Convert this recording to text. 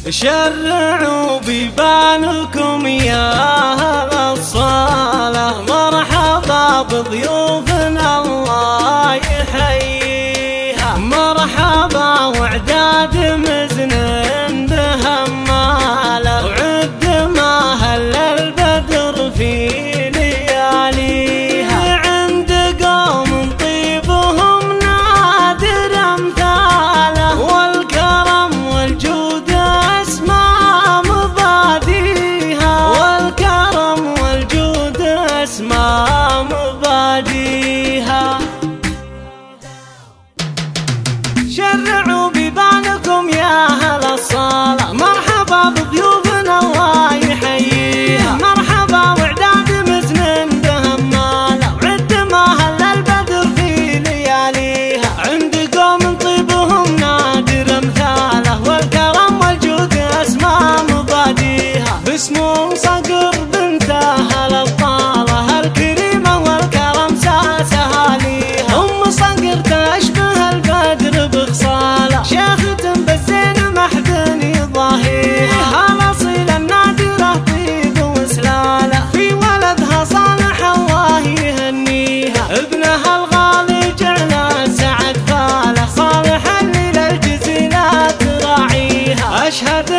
شرعوا ببانكم يا أهل الصالة، مرحبا بضيوفنا الله يحييها، مرحبا وعداد مزن بهمالة، وعد ما هل البدر في لياليها، عند قوم طيبهم نادر أمثاله، والكرم والجود أسمى مباديها، والكرم والجود أسمى مباديها. شرعوا ببانكم يا أهل الصالة، مرحبا بضيوفنا الله يحييها، مرحبا وعداد مزن بهمالة، وعد ما هل البدر في لياليها، عند قوم طيبهم نادر أمثاله، والكرم والجود أسمى مباديها، باسمهم صقر بنت أهل الطالة الكريمة، والكرم ساسها ليها، أم صقر تشبه البدر بخصاله، شيخة بالزين محدن يضاهيها، الأصيلة النادرة طيب وسلالة، في ولدها صالح الله يهنيها، ابنها الغالي جعله سعد فاله، صالح اللي للجزيلة تراعيها، أشهد